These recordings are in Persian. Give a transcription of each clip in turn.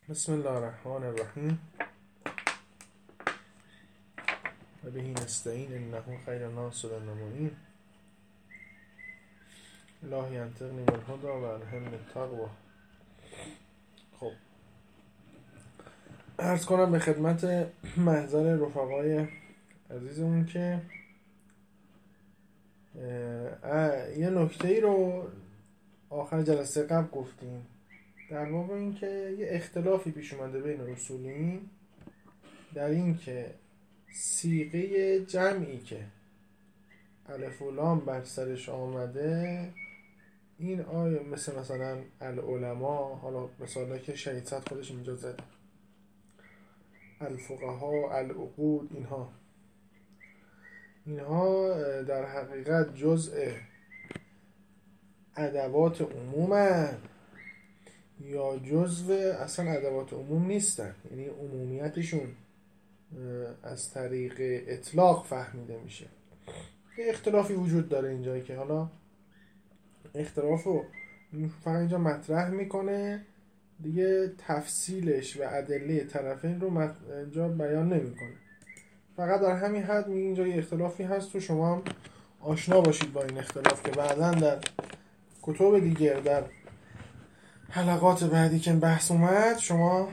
بسم الله الرحمن الرحیم و به نستعین انه خیر ناصر المعین الله ینطقنی بالهدی و الهمنی التقوی. خب عرض کنم به خدمت محضر رفقای عزیزمون که یه نکته‌ای رو آخر جلسه قبل گفتیم در باب این که یه اختلافی پیش اومده بین اصولین در این که صیغه جمعی که الف و لام بر سرش آمده این آیا مثلا العلماء، حالا مثلا که شهید صد خودش اینجا زده، الفقها، العقود، اینها در حقیقت جزء ادوات عمومن یا جزء اصلا ادوات عموم نیستن، یعنی عمومیتشون از طریق اطلاق فهمیده میشه. یه اختلافی وجود داره اینجایی که حالا اختلافو فقط اینجا مطرح میکنه دیگه، تفصیلش و ادله طرفین رو اینجا بیان نمیکنه، فقط در همین حد میگه اینجا یه اختلافی هست و شما هم آشنا باشید با این اختلاف که بعداً در کتب دیگر در حلقات بعدی که بحث اومد شما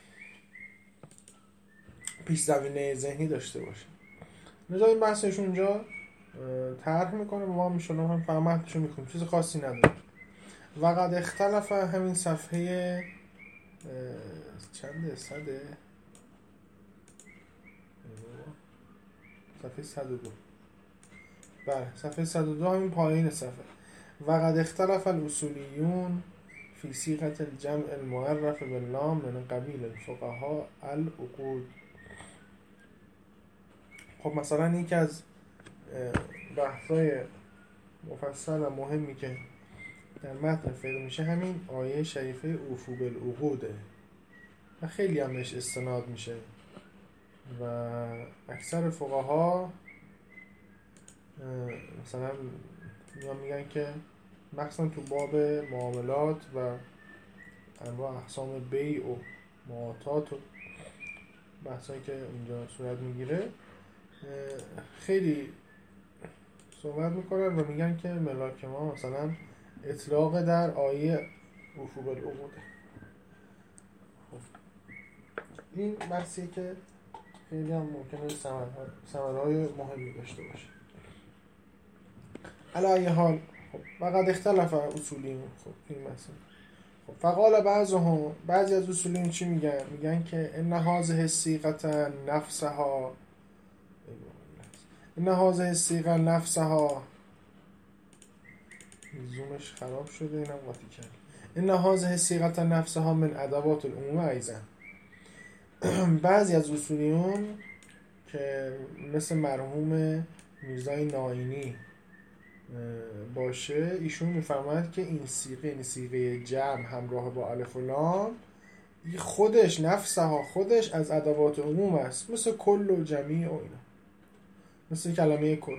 پیش زمینه ذهنی داشته باشید. لذا این بحثش اونجا طرح میکنه و ما میشونم هم فهمتشو میکنیم، چیز خاصی نداره. وقد اختلف همین صفحه چنده؟ صفحه 102. بله صفحه 102 همین پایین صفحه. وقد اختلف الاصولیون فی صیغه الجمع المعرف باللام من قبیل الفقهاء العقود. خب مثلا یکی از بحثای مفصل و مهمی که در متن فقه میشه همین آیه شریفه اوفوا بالعقوده و خیلی هم بهش استناد میشه و اکثر فقها مثلا میگن که مخصوصا تو باب معاملات و انواع اقسام بیع و معاطات و بحثایی که اونجا صورت میگیره خیلی صحبت میکنن و میگن که ملاک ما مثلا اطلاق در آیه اوفوا بالعقود. این بحثیه که خیلی هم ممکنه ثمرهای مهمی داشته باشه. علی ای حال وقد اختلف اصولیون. خب این مثلا فقال بعضی از اصولیون چی میگن؟ میگن که ان هذه الصیغه نفسها زومش خراب شده، اینم قاطی کرد. ان هذه الصیغه نفسها من ادوات العموم ایضا. بعضی از اصولیون که مثل مرحوم میرزای ناینی باشه، ایشون میفرماید که این صیغه، یعنی صیغه جمع همراه با الف و لام، خودش نفسها خودش از ادوات عموم است، مثل کل و جمیع و اینا، مثل کلمه کل.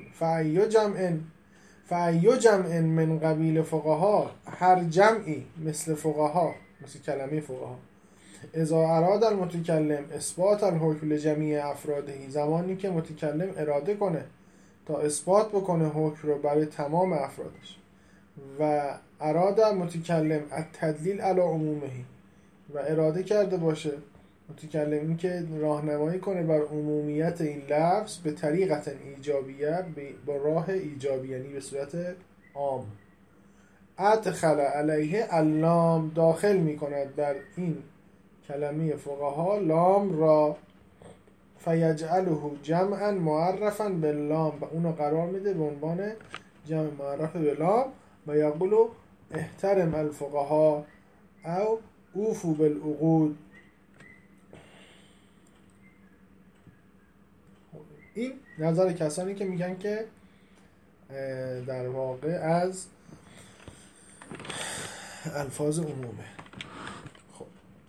فأی جمع من قبیل فقها، هر جمعی مثل فقها، مثل کلمه فقها، اذا اراد المتکلم اثبات الحکم لجمیع افراده، زمانی که متکلم اراده کنه تا اثبات بکنه حکم رو برای تمام افرادش، و اراد متکلم التدلیل علی عمومه، و اراده کرده باشه متکلم این که راهنمایی کنه بر عمومیت این لفظ به طریقت ایجابیه، با راه ایجابی، یعنی به صورت عام، ادخل علیه اللام، داخل میکند بر این کلمه فقها لام را، فیجعله جمعا معرفا باللام، و اونو قرار میده به عنوان جمع معرف باللام، و یقولو احترم الفقها او اوفوا بالعقود. این نظر کسانی که میگن که در واقع از الفاظ عمومه. خب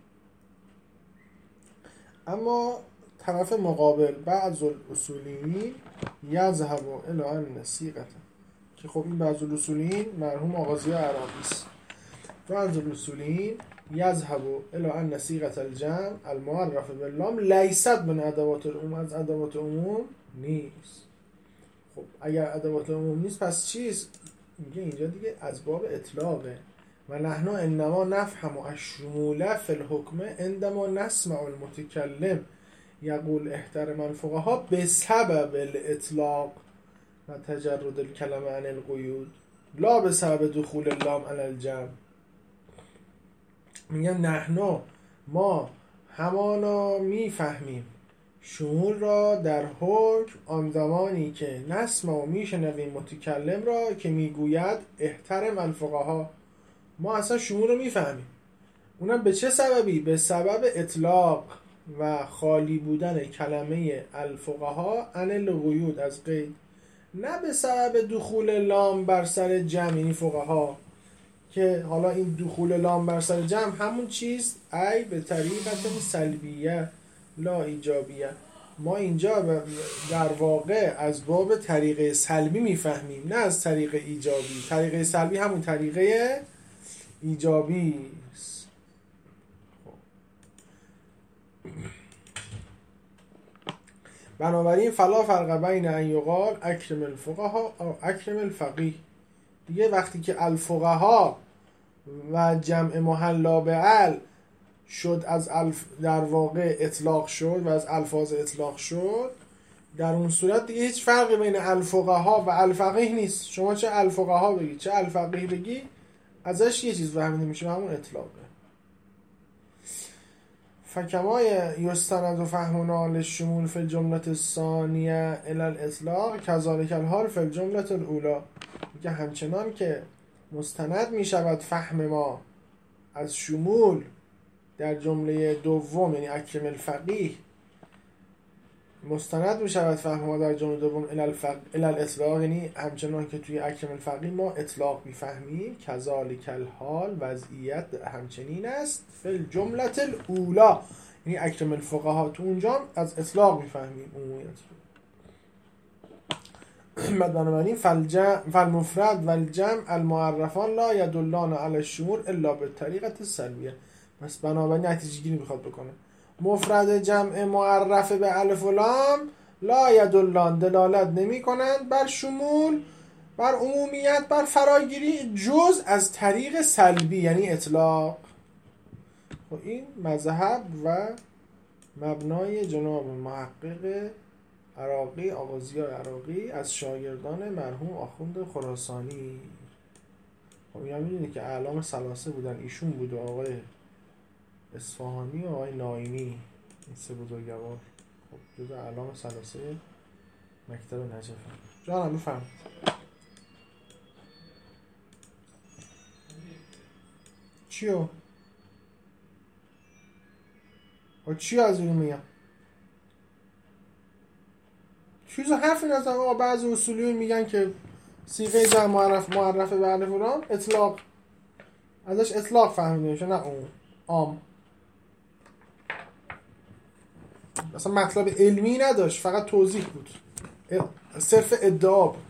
اما طرف مقابل بعض الاصولیین یذهب الی ان صیغه، که خب این بعض الاصولیین مرحوم آغازی عربی است. بعض الاصولیین یذهب الی ان صیغه الجمع المعرف باللام لیست من ادوات العموم، از ادوات عموم نیست. خب اگر ادوات عموم نیست پس چیست؟ میگه اینجا دیگه از باب اطلاقه. و نحن انما نفهم الشمول فی الحکم عندما نسمع المتکلم یقول احترم الفقهاء بسبب الاطلاق و تجرد الکلمه عن القیود لا بسبب دخول اللام علی الجمع. میگن نحن، ما همانا میفهمیم شمول را در حکم آن زمانی که نسمع و میشنویم متکلم را که میگوید احترم الفقهاء. ما اصلا شمول رو میفهمیم، اونم به چه سببی؟ به سبب اطلاق و خالی بودن کلمه الفقهاء عن القیود، از قید، نه به سبب دخول لام بر سر جمع یعنی فقها، که حالا این دخول لام بر سر جمع همون چیز ای به طریقت سلبیه لا ایجابیه. ما اینجا در واقع از باب طریقه سلبی میفهمیم نه از طریق ایجابی. طریقه سلبی همون طریقه ایجابی است. بنابراین فلا فرق بین ان یقال اکرم الفقهاء او اکرم الفقیه. دیگه وقتی که الفقهاء و جمع محلا به ال شد، از در واقع اطلاق شد و از الفاظ اطلاق شد، در اون صورت دیگه هیچ فرقی بین الفقهاء و الفقیه نیست. شما چه الفقهاء بگی چه الفقیه بگی ازش یه چیز فهمیده میشه، همون اطلاقه. فکما یستند فهمنا للشمول فی الجمله الثانیه الی الاطلاق کذالک الحال فی الجمله الاولی. میگه همچنان که مستند میشود فهم ما از شمول در جمله دوم یعنی اکرم الفقیه، مستند میشود فهم ما در جمله دوم الی الاطلاق، یعنی همچنان که توی اکرم الفقیه ما اطلاق میفهمیم، کذالک الحال وضعیت همچنین است فی الجمله الاولی، یعنی اکرم الفقهاء تو اونجا از اطلاق میفهمیم عمومیت رو. بنابراین فالمفرد و الجمع المعرفان لا يدلان علی الشمول الا بالطریقه السلبیه. پس بنابراین نتیجه گیری میخواد بکنه، مفرد جمع معرف به الف و لام لا یدلان دلالت نمی کنند بر شمول، بر عمومیت، بر فراگیری جز از طریق سلبی یعنی اطلاق. و این مذهب و مبنای جناب محقق عراقی آغازیار عراقی از شاگردان مرحوم آخوند خراسانی. خب اینا میدونی که اعلام ثلاثه بودن، ایشون بود و آقای اصفهانی و آقای ناینی، این سه بزرگوار. خب جزء اعلام ثلاثه مکتب نجف. جانم میفهم چیو؟ و چی از اینو میگم؟ چیز حرفی نزدم. آقا بعضی اصولیون میگن که صیغه جمع معرف به الف و لام اطلاق، ازش اطلاق فهمیده میشه نه اون عام. اصلا مطلب علمی نداشت، فقط توضیح بود، صرف ادعا بود.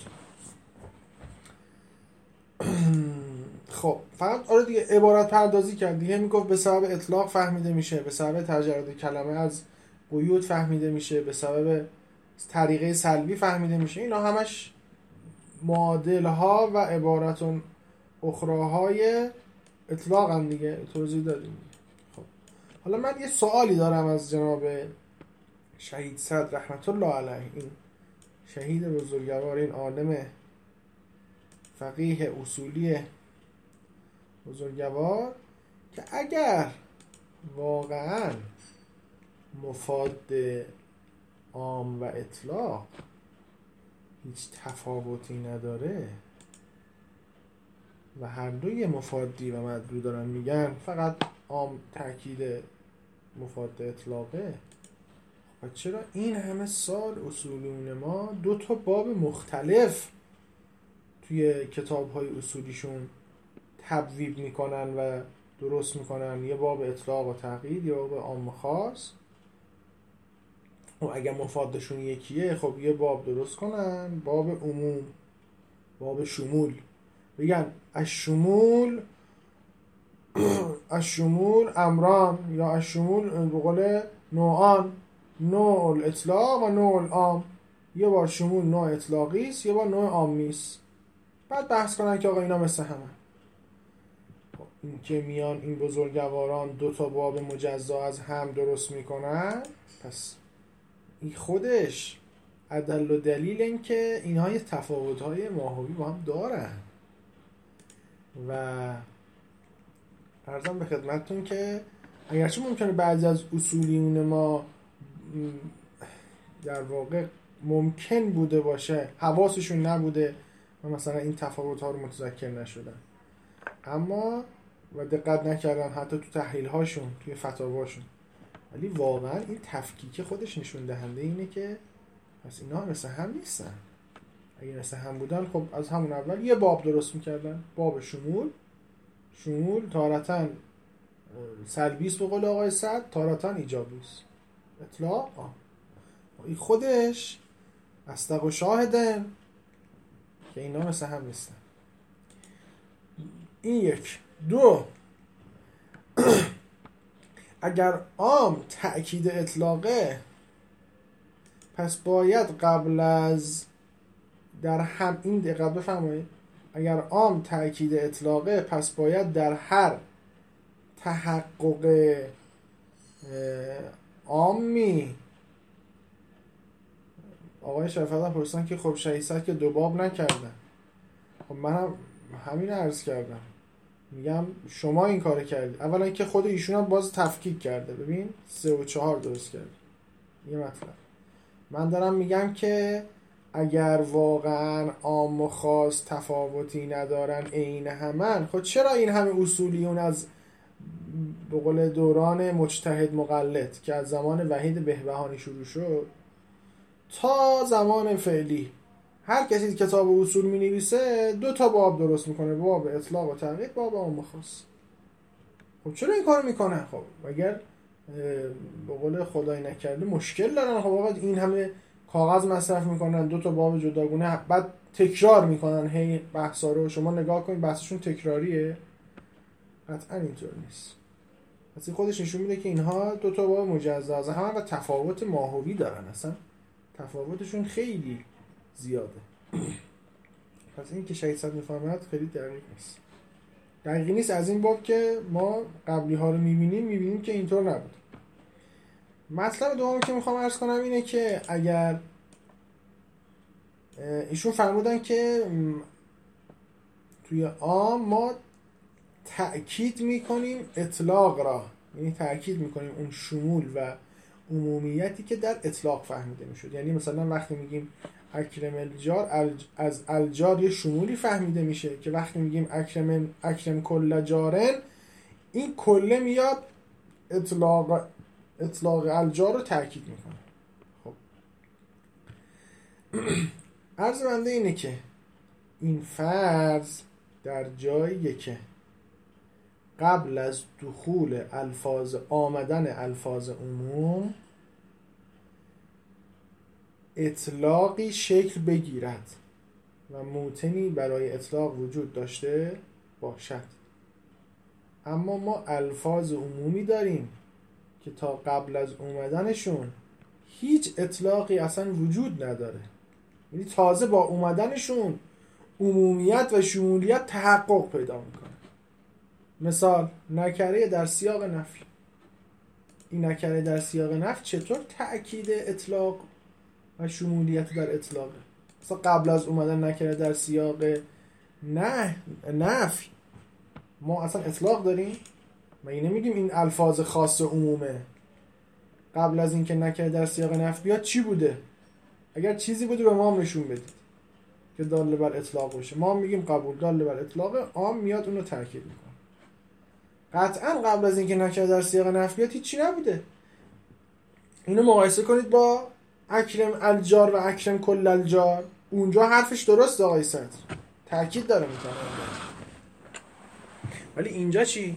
خب فقط آره دیگه عبارت پردازی کرد دیگه، میگفت به سبب اطلاق فهمیده میشه، به سبب تجرد کلمه از قیود فهمیده میشه، به سبب طریقه سلبی فهمیده میشه. اینا همش معادل ها و عبارت اخراهای اطلاق هم دیگه، توضیح دادیم. خب حالا من یه سوالی دارم از جناب شهید صدر رحمت الله علیه، این شهید بزرگوار، این عالم فقیه اصولی بزرگوار، که اگر واقعا مفاد عام و اطلاق هیچ تفاوتی نداره و هر دوی مفادی و مدلول دارن میگن فقط عام تأکید مفاد اطلاقه، و چرا این همه سال اصولیون ما دو تا باب مختلف توی کتاب‌های اصولیشون تبویب میکنن و درست میکنن، یه باب اطلاق و تقیید، یه باب عام خاص. و اگه مفادشون یکیه خب یه باب درست کنن، باب عموم، باب شمول، بگن الشمول الشمول امران یا الشمول به قول نوعان، نوع الاطلاق و نوع العام. یه بار شمول نوع اطلاقی است، یه بار نوع عامی است. بعد بحث کنن که آقا اینا مثل همه. این که میان این بزرگواران دو تا باب مجزا از هم درست میکنن، پس این خودش عدل و دلیل این که اینها یه تفاوت‌های ماهوی با هم دارن. و عرضم به خدمتتون که اگرچه ممکنه بعضی از اصولیون ما در واقع ممکن بوده باشه حواسشون نبوده و مثلا این تفاوت‌ها رو متذکر نشدن، اما و دقت نکردن حتی تو تحلیل‌هاشون، توی فتاواشون، ولی واقعا این تفکیک خودش نشون دهنده اینه که پس اینا مثل هم نیستن. اگه مثل هم بودن خب از همون اول یه باب درست میکردن، باب شمول. شمول تارتاً سلبی است به قول آقای سعد، تارتاً ایجابی است. اطلاق این خودش اصدق و شاهدن که اینا مثل هم نیستن. این یک. دو، اگر عام تأکید اطلاقه، پس باید قبل از در هم این دقیقه بفرمایید، اگر عام تأکید اطلاقه پس باید در هر تحقق عامی. آقای شرفت پرسن که خب شهیست که دو باب نکردن. خب منم همین عرض کردم، میگم شما این کار کردید. اولا که خود ایشون هم باز تفکیک کرده، ببین 3 و 4 درست کرد. یه مطلب من دارم میگم که اگر واقعا عام و خاص تفاوتی ندارن، عین همن، خب چرا این همه اصولیون از به قول دوران مجتهد مقلد که از زمان وحید بهبهانی شروع شد تا زمان فعلی هر کسی کتاب اصول می نویسه 2 تا باب درست میکنه، باب اطلاق و تقیید، باب عام و خاص. خب چرا این کار میکنه؟ خب اگر به قول خدای نکرده مشکل دارن، خب آقا این همه کاغذ مصرف میکنن، 2 تا باب جداگونه، بعد تکرار میکنن هی بحثا رو. شما نگاه کنید بحثشون تکراریه؟ قطعا اینطور نیست. پس این خودش نشون میده که اینها 2 تا باب مجزا از هم و تفاوت ماهوی دارن، اصلا تفاوتشون خیلی زیاده. پس این که شهید صد میفهمد خیلی دقیق نیست. دقیقی نیست از این باب که ما قبلی ها رو میبینیم که اینطور نبود. مطلب دومی که میخوام عرض کنم اینه که اگر ایشون فرمودن که توی عام ما تأکید میکنیم اطلاق را، یعنی تأکید میکنیم اون شمول و عمومیتی که در اطلاق فهمیده میشد. یعنی مثلا وقتی میگیم اکرم الجار، از الجار یه شمولی فهمیده میشه که وقتی میگیم اکرم کل جارن، این کله میاد اطلاق الجار رو تأکید میکنه. خب عرض بنده اینه که این فرض در جاییه که قبل از دخول آمدن الفاظ عموم اطلاقی شکل بگیرد و موطنی برای اطلاق وجود داشته باشد. اما ما الفاظ عمومی داریم که تا قبل از اومدنشون هیچ اطلاقی اصلا وجود نداره، یعنی تازه با اومدنشون عمومیت و شمولیت تحقق پیدا میکنه. مثال نکره در سیاق نفی. این نکره در سیاق نفی چطور تأکید اطلاق و شمولیت در اطلاقه؟ مثلا قبل از اومدن نکره در سیاق نفی ما اصلا اطلاق داریم؟ ما این نمیگیم این الفاظ خاص عمومه. قبل از اینکه نکره در سیاق نفی بیاد چی بوده؟ اگر چیزی بوده به ما هم نشون بدید که دال بر اطلاق باشه، ما هم میگیم قبول، دال بر اطلاق، عام میاد اونو تاکید میکنه. قطعا قبل از اینکه نکره در سیاق نفی بیاد هیچی نبوده. اینو مقایسه کنید با اکرم الجار و اکرم کل الجار. اونجا حرفش درست آقای صدر، تاکید داره میکنه، ولی اینجا چی؟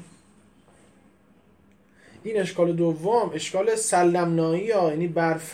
این اشکال دوم، اشکال سلمنایی ها، یعنی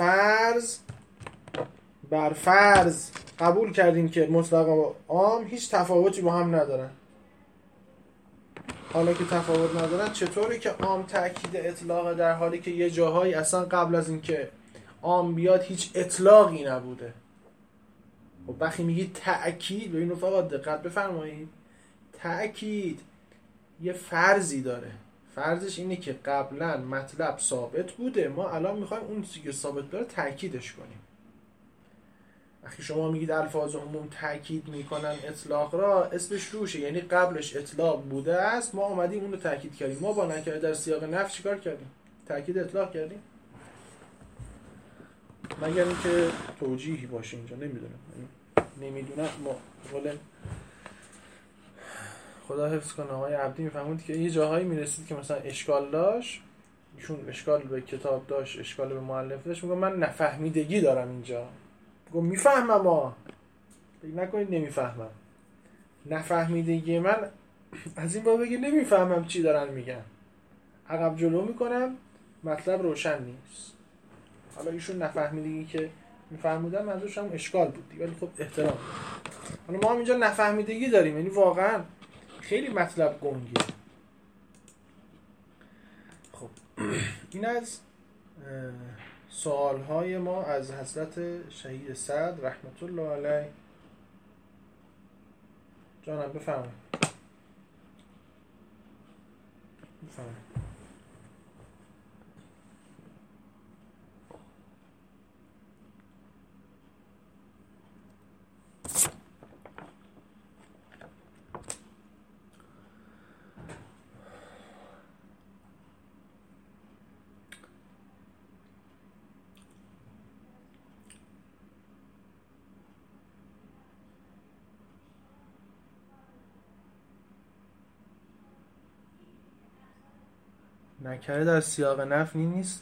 برفرض قبول کردیم که مطلق و عام هیچ تفاوتی با هم ندارن. حالا که تفاوت ندارن چطوره که عام تأکید اطلاق در حالی که یه جاهایی اصلا قبل از اینکه عام بیاد هیچ اطلاقی نبوده؟ خب وقتی میگی تأکید، به اینو فقط دقت بفرمایید، تأکید یه فرضی داره. فرضش اینه که قبلا مطلب ثابت بوده، ما الان میخوایم اون چیزی که ثابت داره تأکیدش کنیم. وقتی شما میگید الفاظ عموم تأکید میکنن اطلاق را، اسمش روشه، یعنی قبلش اطلاق بوده است، ما اومدیم اون رو تأکید کردیم. ما با نکره در سیاق نفی چیکار کردیم؟ تأکید اطلاق کردیم. مگر اینکه توجیهی باشه اینجا، نمیدونم. ما خدا حفظ کنه آقای عبدی میفهمید که یه جاهایی میرسید که مثلا اشکال داشت، ایشون اشکال به کتاب داشت، اشکال به مؤلف داشت، میگه من نفهمیدگی دارم اینجا. میگه میفهمم، فکر نکنید نمیفهمم. نفهمیدگی من از این باب بگه نمیفهمم چی دارن میگن، عقب جلو میکنم، مطلب روشن نیست. حالا ایشون نفهمیدگی که میفهمودن منظورش هم اشکال بود، ولی خب احترام. حالا ما هم اینجا نفهمیدگی داریم، یعنی واقعا خیلی مطلب گنگه. خب این از سوالهای ما از حضرت شهید صدر رحمت الله علیه. جانم بفرمایید. نکره در سیاق نفی نیست.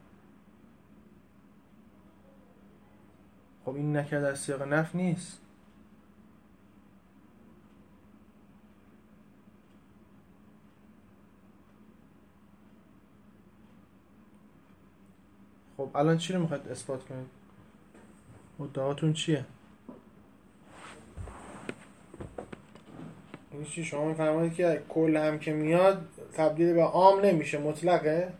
خب این نکره در سیاق نفی نیست. خب الان چی رو میخواید اثبات کنید؟ مدعاتون چیه؟ این چی شما میفرمایید که کل هم که میاد تبدیل به عام نمیشه، مطلقه؟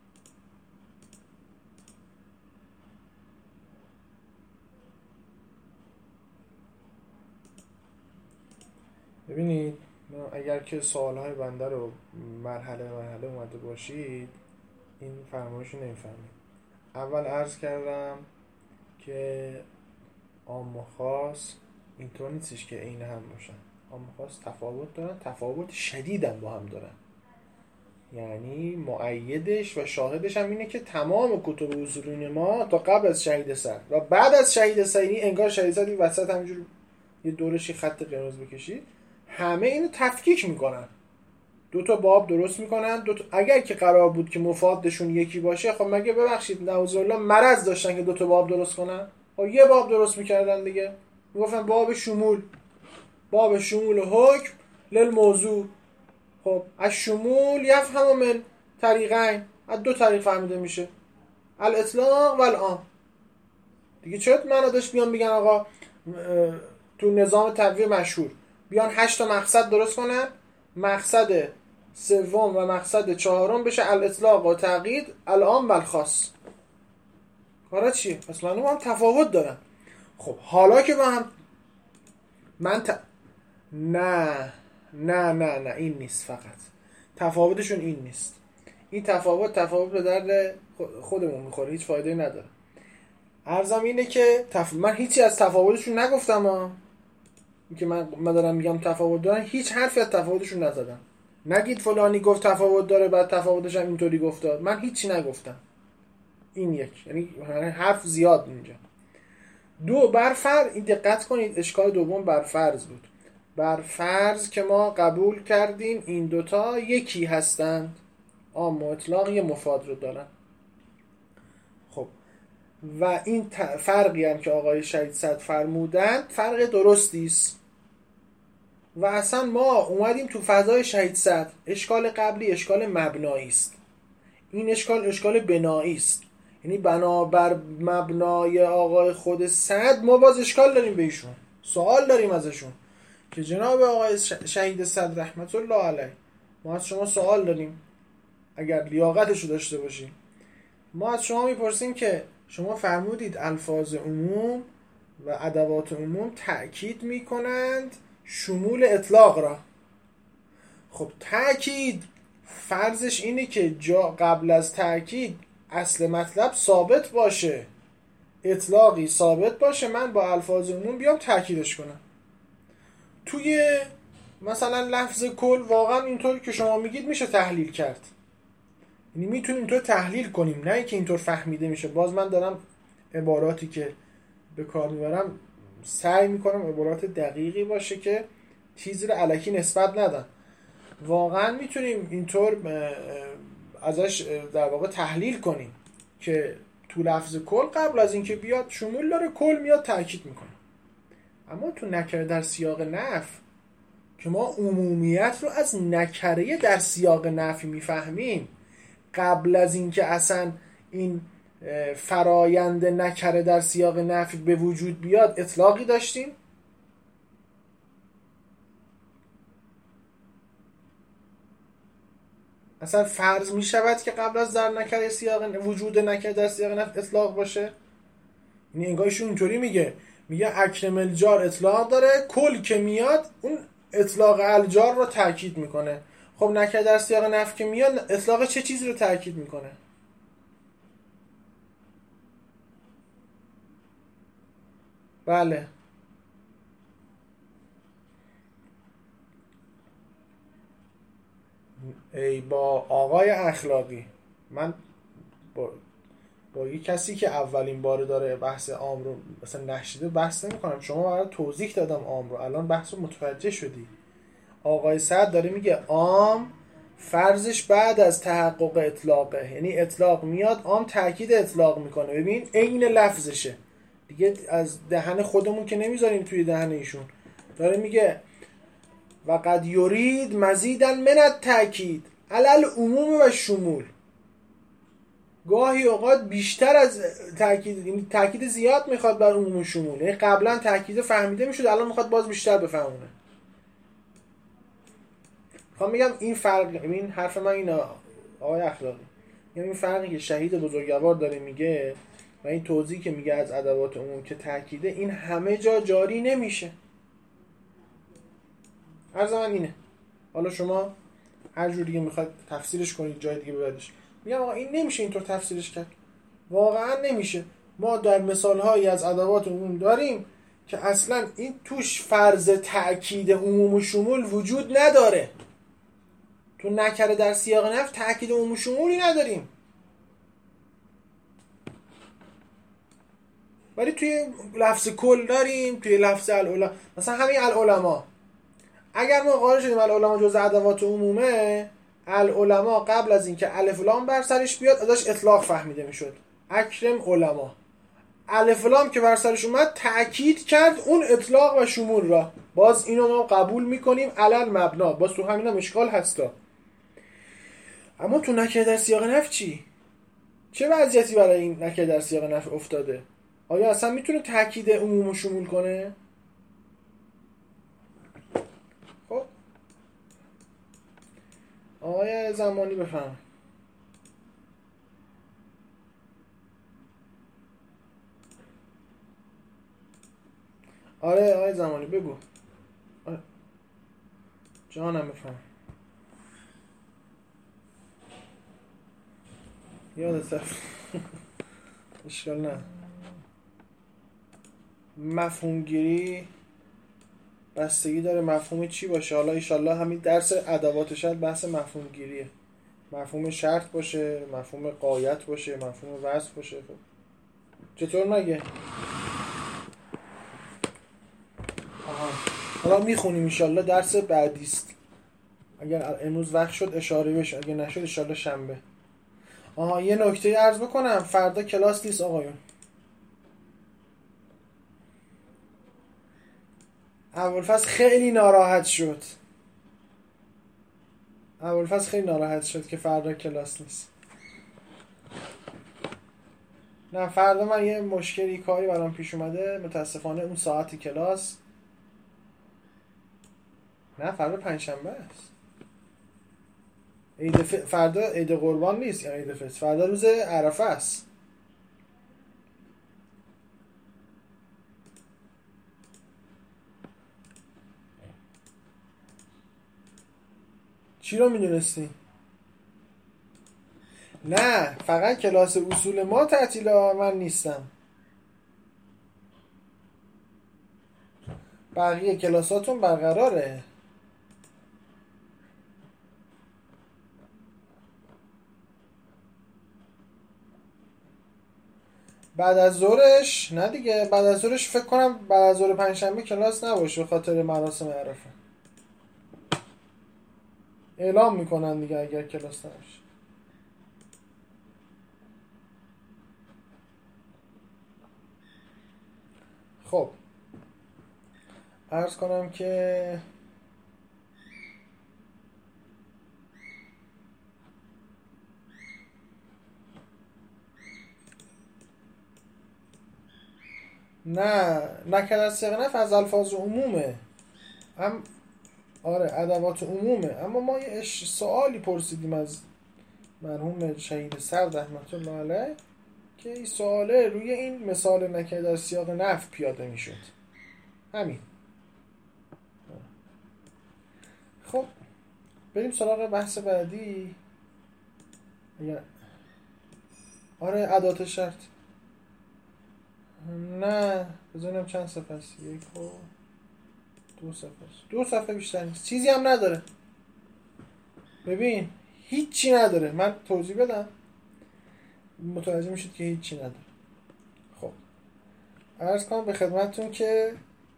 ببینید اگر که سوالهای بنده رو مرحله اومده باشید این فرمایشو نمیفهمید. اول عرض کردم که عام و خاص اینطور نیستش که عین هم باشن. عام و خاص تفاوت دارن، تفاوت شدید هم با هم دارن. یعنی مؤیدش و شاهدش هم اینه که تمام کتب اصولین ما تا قبل از شهید صدر و بعد از شهید صدر، انگار شهید صدر وسط همینجور یه دورشی خط قرمز بکشید، همه اینو تفکیک میکنن، دو تا باب درست میکنن. اگر که قرار بود که مفادشون یکی باشه، خب مگه ببخشید نعوذ بالله مرض داشتن که دو تا باب درست کنن؟ خب یه باب درست میکردن دیگه، میگفتن باب شمول حکم للموضوع. خب از شمول یفهم من طریقین، از دو طریق فهمیده میشه، الاطلاق و العام. دیگه چرا معنا داشت بیان بگن آقا تو نظام تبویع مشهور بیان 8 تا مقصد درست کنن، مقصد سوم و مقصد چهارم بشه الاطلاق و تقیید، العام و الخاص. کارا چیه؟ اصلا با هم تفاوت دارن. خب حالا که با هم نه این نیست، فقط تفاوتشون این نیست. این تفاوت به درد خودمون میخوره، هیچ فایده نداره. عرضم اینه که من هیچی از تفاوتشون نگفتم که من دارم میگم تفاوت دارن، هیچ حرفی از تفاوتشون نزدم. نگید فلانی گفت تفاوت داره بعد تفاوتش هم اینطوری گفته، من هیچی نگفتم. این یک، یعنی حرف زیاد اینجا. دو، برفرض، این دقت کنید، اشکال دوم برفرض بود. برفرض که ما قبول کردیم این دوتا یکی هستند، عام و اطلاق یه مفاد رو دارن. خب و این فرقی هم که آقای شهید صدر فرمودند فرق درستی است و اصلا ما اومدیم تو فضای شهید صدر. اشکال قبلی اشکال مبنایی است، این اشکال بنایی است. یعنی بنابر مبنای آقای خود صدر ما باز اشکال داریم به ایشون، سوال داریم ازشون که جناب آقای شهید صدر رحمت الله علیه ما از شما سوال داریم، اگر لیاقتشو داشته باشیم. ما از شما میپرسیم که شما فرمودید الفاظ عموم و ادوات عموم تأکید میکنند شمول اطلاق را. خب تأکید فرضش اینه که جا قبل از تأکید اصل مطلب ثابت باشه، اطلاقی ثابت باشه، من با الفاظ عموم بیام تأکیدش کنم. توی مثلا لفظ کل واقعا اینطور که شما میگید میشه تحلیل کرد، یعنی میتونیم اینطور تحلیل کنیم، نه اینکه اینطور فهمیده میشه. باز من دارم عباراتی که به کار میبرم سعی میکنم عبارات دقیقی باشه که چیزی رو الکی نسبت ندن. واقعا میتونیم اینطور ازش در واقع تحلیل کنیم که تو لفظ کل قبل از اینکه بیاد شمول داره، کل میاد تأکید میکنه. اما تو نکره در سیاق نفی که ما عمومیت رو از نکره در سیاق نفی میفهمیم، قبل از اینکه اصلا این فرایند نکره در سیاق نفی به وجود بیاد اطلاقی داشتیم. اصلا فرض می شود که قبل از در نکره سیاق وجود نکره در سیاق نفی اطلاق باشه. یعنی انگاهشون اینطوری میگه اکرم الجار اطلاق داره، کل که میاد اون اطلاق الجار رو تاکید میکنه. خب نکره در سیاق نفی که میاد اطلاق چه چیزی رو تاکید میکنه؟ بله ای با آقای اخلاقی، من با یه کسی که اولین بار داره بحث عام رو مثلا نشیده بحث نمی کنم. شما برای توضیح دادم عام رو، الان بحث رو متوجه شدی. آقای سعد داره میگه عام فرضش بعد از تحقق اطلاقه، یعنی اطلاق میاد عام تاکید اطلاق میکنه. ببین عین لفظشه دیگه، از دهن خودمون که نمیذاریم توی دهن ایشون. داره میگه و قد یرید مزیدن من التأکید علی العموم و شمول. گاهی اوقات بیشتر از تأکید، یعنی تأکید زیاد میخواد بر عموم و شمول، یعنی قبلا تأکید فهمیده میشد، الان میخواد باز بیشتر بفهمونه. میخوام میگم این فرق، این حرف من اینه آقای اخلاقی، یعنی این فرقی که شهید بزرگوار داره میگه و این توضیحی که میگه از ادوات عموم که تأکیده، این همه جا جاری نمیشه. عرض من اینه، حالا شما هر جور دیگه میخواد تفسیرش کنید جای دیگه ببریدش. میگم آقا این نمیشه اینطور تفسیرش کرد، واقعا نمیشه. ما در مثالهایی از ادوات عموم داریم که اصلا این توش فرض تأکید عموم و شمول وجود نداره. تو نکره در سیاق نفی تأکید عموم و شمولی نداریم، ولی توی لفظ کل داریم، توی لفظ العلماء. مثلا همین العلماء، اگر ما قائل شدیم العلماء جزء ادوات عمومه، العلماء قبل از اینکه الف لام بر سرش بیاد ازش اطلاق فهمیده میشد. اکرم علما، الف لام که بر سرش اومد تأکید کرد اون اطلاق و شمول را. باز اینو ما قبول میکنیم علل مبنا، باز تو همین هم اشکال هستا. اما تو نکره در سیاق نفی چی؟ چه وضعیتی برای این نکره در سیاق نفی افتاده؟ آیا اصلا میتونه تأکید عموم و شمول کنه؟ خب آقای زمانی بفهم. آره آقای زمانی بگو. آره. جانم بفهم. یادت رفت. اشکال نه. مفهوم گیری بستگی داره مفهوم چی باشه. حالا ایشالله همین درس ادوات شاید بحث مفهوم گیریه. مفهوم شرط باشه، مفهوم غایت باشه، مفهوم وصف باشه. خب چطور مگه؟ آها. حالا میخونیم ایشالله درس بعدیست. اگر امروز وقت شد اشاره بشه، اگر نشد ایشالله شنبه. آها یه نکته عرض بکنم، فردا کلاس نیست آقایون. ابوالفضل خیلی ناراحت شد که فردا کلاس نیست. نه فردا من یه مشکلی کاری برام پیش اومده، متاسفانه اون ساعتی کلاس نه، فردا پنجشنبه است. فردا عید قربان نیست یا عید فطر، فردا روز عرفه است. چی رو میدونستی؟ نه، فقط کلاس اصول ما تعطیله، من نیستم. بقیه کلاساتون برقراره. بعد از ظهرش نه دیگه، بعد از ظهرش فکر کنم بعد از ظهر پنجشنبه کلاس نباشه خاطر مراسم عرفه. اعلام میکنن دیگه اگر کلاس نباشه. خب عرض کنم که نه نکرد از سقنف از الفاظ عمومه. آره ادوات عمومه. اما ما یه سوالی پرسیدیم از مرحوم شهید سرد رحمت الله علیه که این سواله روی این مثال نکرد در سیاق نفی پیاده میشد. همین. خب بریم سراغ بحث بعدی. آره ادوات شرط. نه بزنم چند صفحه است. 1 و 2 صفحه است. 2 صفحه بیشتر نیست. چیزی هم نداره. ببین هیچی نداره. من توضیح بدم متوجه میشید که هیچی نداره. خب عرض کنم به خدمتتون که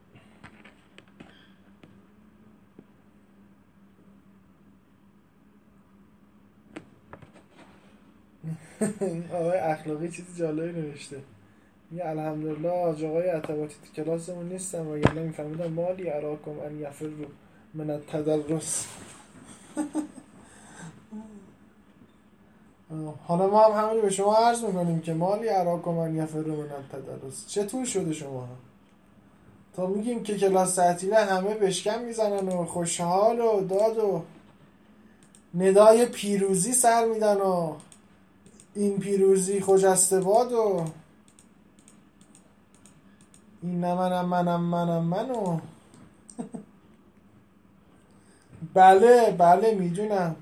آقای اخلاقی چیزی جالبی نوشته. میگه الحمدلله آقای عطواتی تو کلاسمون نیستم و یعنی میفهمیدم مالی اراکم ان یفر رو من التدرس. حالا ما هم همونی به شما عرض میکنیم که مالی اراکم ان یفر رو من التدرس. چطور شده شما تا میگیم که کلاس تعطیله همه بشکم میزنن و خوشحال و داد و ندای پیروزی سر میدن و این پیروزی خجسته باد و این نه منم بله میدونم.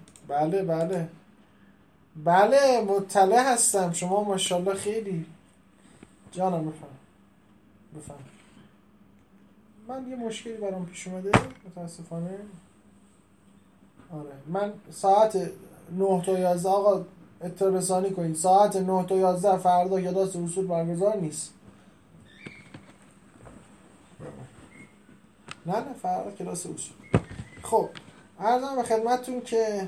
بله مطلع هستم. شما ماشاءالله خیلی جانم. بفهم. من یه مشکلی برام پیش اومده متاسفانه. آره من ساعت 9 تا 11 آقا اطلاع رسانی کنید. ساعت 9 تا 11 فردا کلاس اصول برگزار نیست. نه فردا کلاس اصول. خب عرضم به خدمتتون که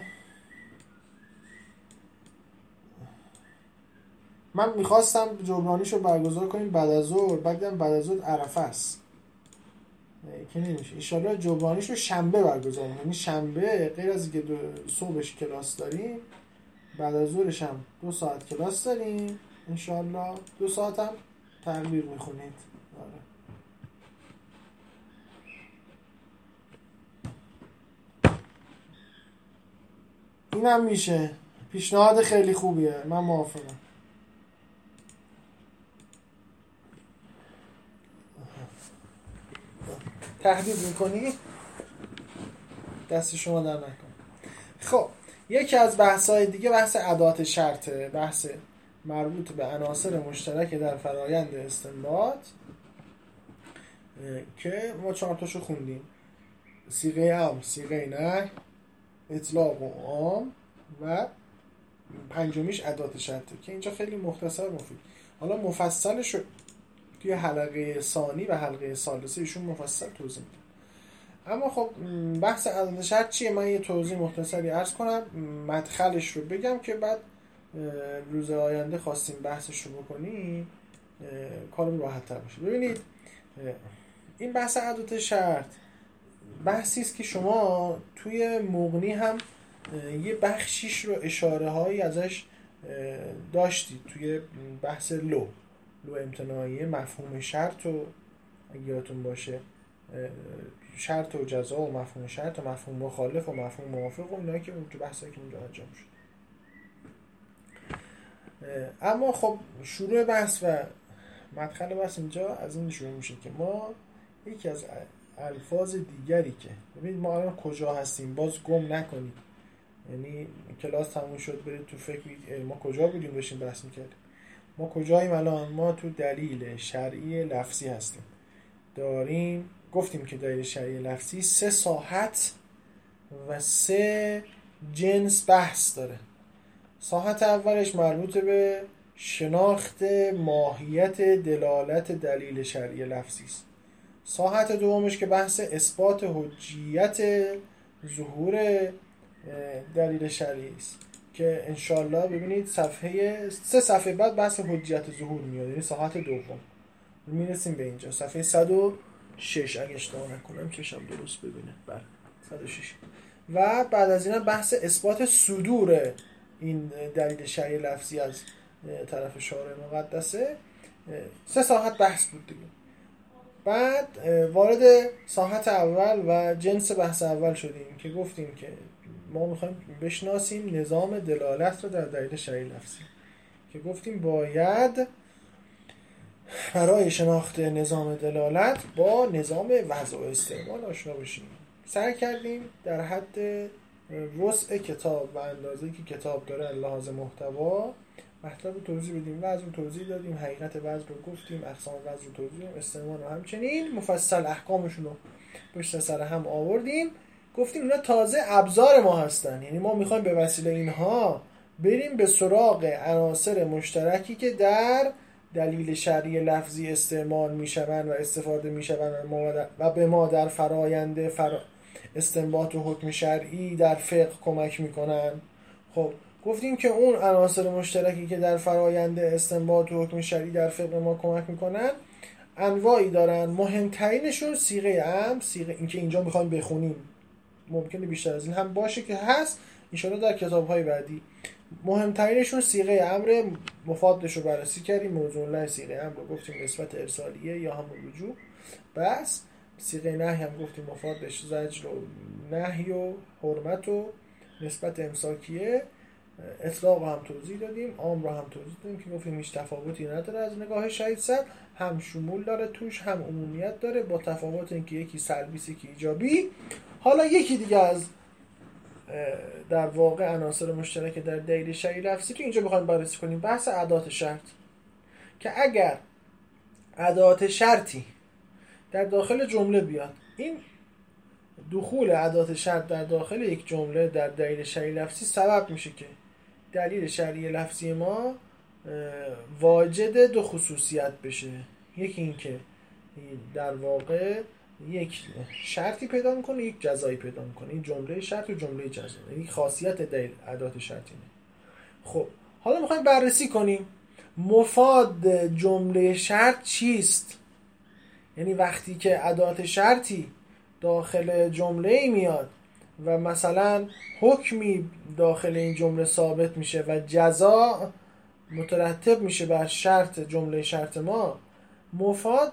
من میخواستم جبرانیشو برگزار کنیم بعد از ظهر، بعد از ظهر عرفه است که نمیشه. انشالله جبرانیشو شنبه برگزار کنیم. یعنی شنبه غیر از اینکه صبحش کلاس داریم بعد از ظهرش هم 2 ساعت کلاس داریم انشالله. 2 ساعت هم تقریر میخونید. آره. اینم میشه. پیشنهاد خیلی خوبیه. من موافقم. تهدید میکنی؟ دست شما در نکن. خب یکی از بحث‌های دیگه بحث ادوات شرطه. بحث مربوط به عناصر مشترک در فرایند استنباط که ما 4 تاشو خوندیم. صیغه امر، صیغه نهی، اطلاق و عام و 5میش ادوات شرطه که اینجا خیلی مختصر مفید. حالا مفصلش توی حلقه ثانی و حلقه ثالثه ایشون مفصل توضیح میدن. اما خب بحث ادوات شرط چیه؟ من یه توضیح مختصری عرض کنم، مدخلش رو بگم که بعد روز آینده خواستیم بحثش رو بکنیم کارم راحت تر باشه. ببینید این بحث ادوات شرط بحثی است که شما توی مغنی هم یه بخشیش رو اشاره هایی ازش داشتید توی بحث لو امتناعی مفهوم شرط رو اگه یادتون باشه شرط و جزا و مفهوم شرط و مفهوم مخالف و مفهوم موافق و اینایی که اونجا بحثایی که اونجا انجام شد. اما خب شروع بحث و مدخل بحث اینجا از این شروع میشه که ما یکی از الفاظ دیگری که ببینید ما الان کجا هستیم باز گم نکنید، یعنی کلاس تموم شد برید تو فکر ما کجا بودیم داشتیم بحث میکردیم. ما کجاییم الان؟ ما تو دلیل شرعی لفظی هستیم. داریم گفتیم که دلیل شرعی لفظی 3 ساحت و 3 جنس بحث داره. ساحت اولش مربوط به شناخت ماهیت دلالت دلیل شرعی لفظی است. ساحت دومش که بحث اثبات حجیت ظهور دلیل شرعی است که انشالله ببینید 3 صفحه بعد بحث حجیت ظهور میاد، یعنی ساحت دوم میرسیم به اینجا صفحه 106 اگه اشتباه نکنم چشم درست ببینه. بله 106. و بعد از این بحث اثبات صدور این دلیل شرعی لفظی از طرف شارع مقدسه. 3 ساحت بحث بود دیگه. بعد وارد ساحت اول و جنس بحث اول شدیم که گفتیم که ما میخوایم بشناسیم نظام دلالت رو در دلیل شرعی لفظی، که گفتیم باید برای شناخت نظام دلالت با نظام وضع و استعمال آشنا بشیم. سعی کردیم در حد وسع کتاب و اندازه‌ای که کتاب داره لحاظ محتوا مطلب رو توضیح بدیم. وضع رو توضیح دادیم، حقیقت وضع رو گفتیم، اقسام وضع رو توضیح دادیم، استعمال رو همچنین مفصل احکامشون رو پشت سر هم آوردیم. گفتیم اینا تازه ابزار ما هستن، یعنی ما میخوایم به وسیله اینها بریم به سراغ عناصر مشترکی که در دلیل شرعی لفظی استعمال میشوند و استفاده میشوند و به ما در فرایند استنباط و حکم شرعی در فقه کمک میکنن. خب گفتیم که اون عناصر مشترکی که در فرایند استنباط و حکم شرعی در فقه ما کمک میکنن انواعی دارن. مهمترینشون صیغه امر، صیغه این که اینجا میخوایم بخونیم، ممکنه بیشتر از این هم باشه که هست ان شاءالله در کتاب‌های بعدی. مهمترینشون صیغه امر، مفادش رو بررسی کردیم. موضوع الله صیغه امر رو گفتیم نسبت ارسالیه یا همون رجوع. بس صیغه نهی هم گفتیم مفادش زجر و نهی و حرمت و نسبت امساکیه. اطلاق رو هم توضیح دادیم، عام رو هم توضیح دادیم که گفتیم هیچ تفاوتی نداره از نگاه شهید سر، هم شمول داره توش هم عمومیت داره، با تفاوت اینکه یکی سلبی است یکی ایجابی. حالا یکی دیگه از در واقع عناصر مشترک در دلیل شرعی لفظی که اینجا بخوایم بررسی کنیم بحث ادات شرط، که اگر ادات شرطی در داخل جمله بیاد، این دخول ادات شرط در داخل یک جمله در دلیل شرعی لفظی سبب میشه که دلیل شرعی لفظی ما واجد 2 خصوصیت بشه. یکی این که در واقع یک شرطی پیدا میکنه، یک جزایی پیدا میکنه. این جمله شرط و جمله جزا، یعنی خاصیت دلیل ادات شرطی نه. خب حالا میخوایم بررسی کنیم مفاد جمله شرط چیست. یعنی وقتی که ادات شرطی داخل جمله میاد و مثلا حکمی داخل این جمله ثابت میشه و جزا مترتب میشه بر شرط جمله شرط ما، مفاد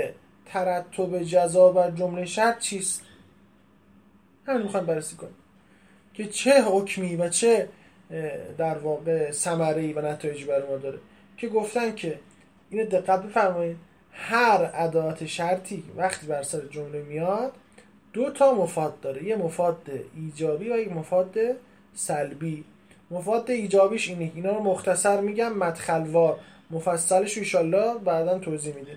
ترتب جزا بر جمله شرط چیست؟ همین میخوایم بررسی کنیم که چه حکمی و چه در واقع ثمره‌ای و نتایجی بر ما داره. که گفتن که اینو دقت بفرمایید، هر ادات شرطی وقتی بر سر جمله میاد 2 تا مفاد داره، یه مفاد ایجابی و یک مفاد سلبی. مفاد ایجابیش اینه، اینا رو مختصر میگم مدخلوار، مفصلش رو انشالله بعداً توضیح میدیم.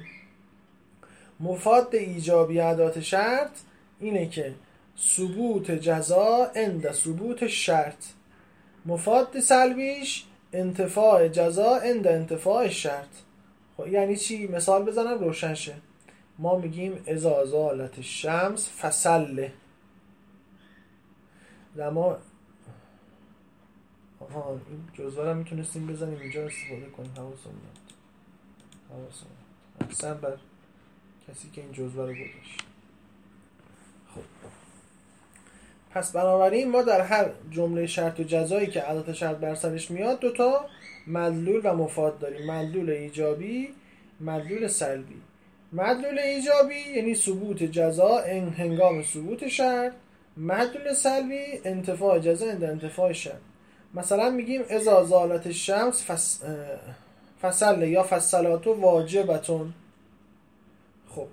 مفاد ایجابی ادات شرط اینه که ثبوت جزا عند ثبوت شرط. مفاد سلبیش انتفاع جزا عند انتفاع شرط. خب یعنی چی؟ مثال بزنم روشن شه. ما میگیم اذا زالت الشمس فصل. ما این جزوه رو میتونستیم بزنیم اینجا استفاده کنیم. حواسمون احسن بر کسی که این جزوه رو گذاشت. خب پس بنابراین ما در هر جمله شرط و جزایی که ادات شرط بر سرش میاد 2 تا مدلول و مفاد داریم، مدلول ایجابی، مدلول سلبی. مدلول ایجابی یعنی ثبوت جزا هنگام ثبوت شرط. مدلول سلبی انتفاع جزا عند انتفاع شرط. مثلا میگیم اذا زالت الشمس فصل یا فصلات واجبتون. خب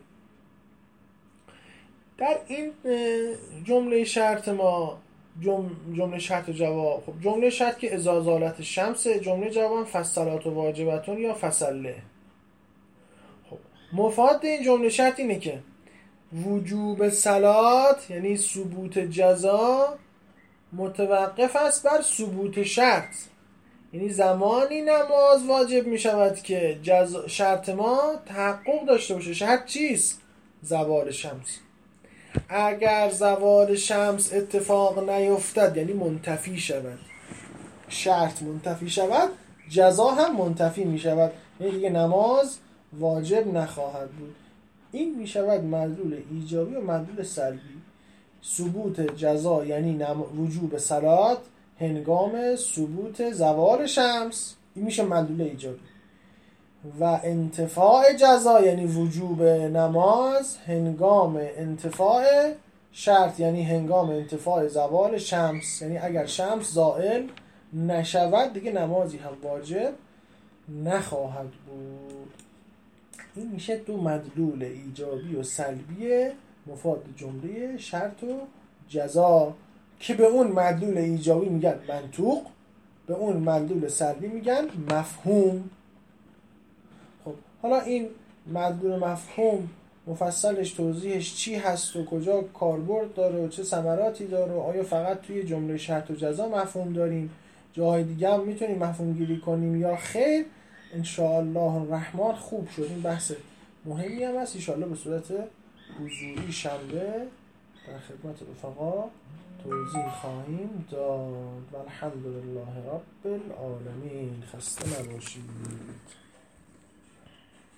در این جمله شرط ما جمله شرط و جواب، خب جمله شرط که اذا زالت الشمس، جمله جواب فصلات واجبتون یا فصله. خب مفاد این جمله شرط اینه که وجوب صلات یعنی ثبوت جزا متوقف است بر ثبوت شرط، یعنی زمانی نماز واجب می شود که شرط ما تحقق داشته باشه. شرط چیست؟ زوال شمس. اگر زوال شمس اتفاق نیفتد یعنی منتفی شود، شرط منتفی شود، جزا هم منتفی می شود، یعنی دیگه نماز واجب نخواهد بود. این می شود مدلول ایجابی و مدلول سلبی. ثبوت جزا یعنی وجوب صلات هنگام ثبوت زوال شمس، این میشه مدلول ایجابی. و انتفاع جزا یعنی وجوب نماز هنگام انتفاع شرط، یعنی هنگام انتفاع زوال شمس، یعنی اگر شمس زائل نشود دیگه نمازی هم واجب نخواهد بود. این میشه دو مدلول ایجابی و سلبی مفاد جمله شرط و جزا که به اون مدلول ایجابی میگن منطوق، به اون مدلول سلبی میگن مفهوم. خب حالا این مدلول مفهوم مفصلش توضیحش چی هست و کجا کاربرد داره و چه ثمراتی داره و آیا فقط توی جمله شرط و جزا مفهوم داریم، جاهای دیگه هم میتونیم مفهوم گیری کنیم یا خیر، انشاءالله الرحمن خوب شد. این بحث مهمی هم هست، انشاءالله به صورت حضوری شنبه در خدمت رفقا توضیح خواهیم داد. والحمدلله رب العالمین. خسته نباشید.